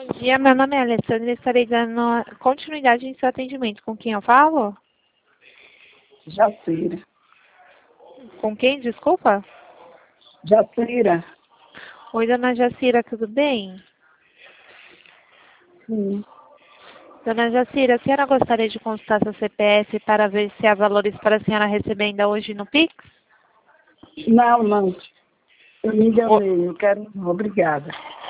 Bom dia, meu nome é Alessandra e estarei dando continuidade em seu atendimento. Com quem eu falo? Jacira. Com quem, desculpa? Jacira. Oi, dona Jacira, tudo bem? Sim. Dona Jacira, a senhora gostaria de consultar seu CPF para ver se há valores para a senhora receber ainda hoje no Pix? Não. Eu me enganei. Eu quero. Obrigada.